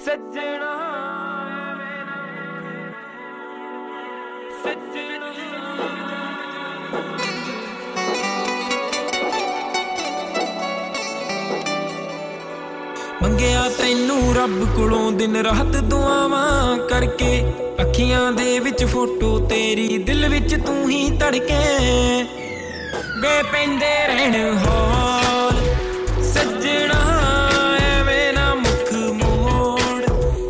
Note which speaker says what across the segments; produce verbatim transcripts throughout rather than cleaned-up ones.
Speaker 1: ਸੱਜਣਾ ਸੱਜਣਾ ਮੰਗਿਆ ਤੈਨੂੰ ਰੱਬ ਕੋਲੋਂ ਦਿਨ ਰਾਤ ਦੁਆਵਾਂ ਕਰਕੇ ਅੱਖੀਆਂ ਦੇ ਵਿੱਚ ਫੋਟੋ ਤੇਰੀ ਦਿਲ ਵਿੱਚ ਤੂੰ ਹੀ ਧੜਕੇ ਵੇ ਪੈਂਦੇ ਰਹਿਣ ਹੌਲ ਸੱਜਣਾ ਐਵੇਂ ਨਾ ਮੁੱਖ ਮੋੜ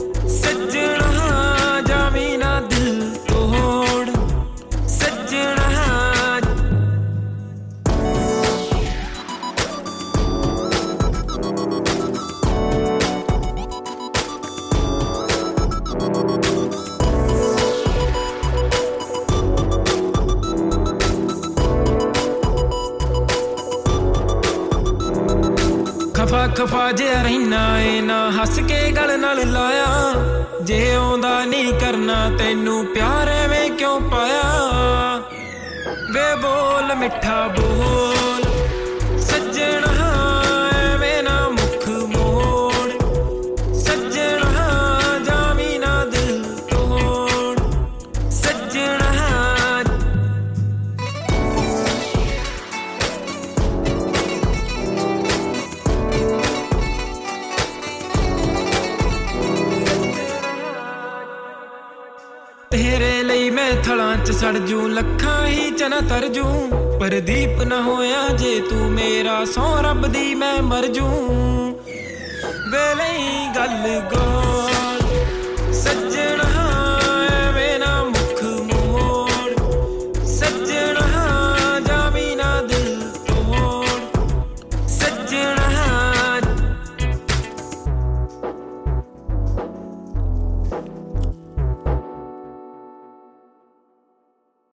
Speaker 1: ਸੱਜਣਾ ਜਾਵੀਂ ਨਾ ਦਿਲ ਤੋੜ ਸੱਜਣਾ ਖਫਾ ਖਫਾ ਜਿਹਾ ਰਹਿਣਾ ਏ ਨਾ ਹੱਸ ਕੇ ਗਲ ਨਾਲ ਲਾਇਆ ਜੇ ਆਉਂਦਾ ਨਹੀਂ ਕਰਨਾ ਤੈਨੂੰ ਪਿਆਰ ਐਵੇਂ ਕਿਉਂ ਪਾਇਆ ਵੇ ਬੋਲ ਮਿੱਠਾ ਬੋਲ ਸੱਜਣਾ ਐਵੇਂ ਨਾ ਮੁੱਖ ਮੋੜ ਸੱਜਣਾ ਜਾਵੀਂ ਨਾ ਦਿਲ ਤੋੜ ਸੱਜਣਾ ਤੇਰੇ ਲਈ ਮੈਂ ਥਲਾਂ ਚ ਸੜ ਜੂ ਲੱਖਾਂ ਹੀ ਚਨਾ ਤਰ ਜੂ ਪ੍ਰਦੀਪ ਨਾ ਹੋਇਆ ਜੇ ਤੂੰ ਮੇਰਾ ਸੌ ਰੱਬ ਦੀ ਮੈਂ ਮਰ ਜੂ ਵੇ ਲਈ ਗੱਲ ਗੋ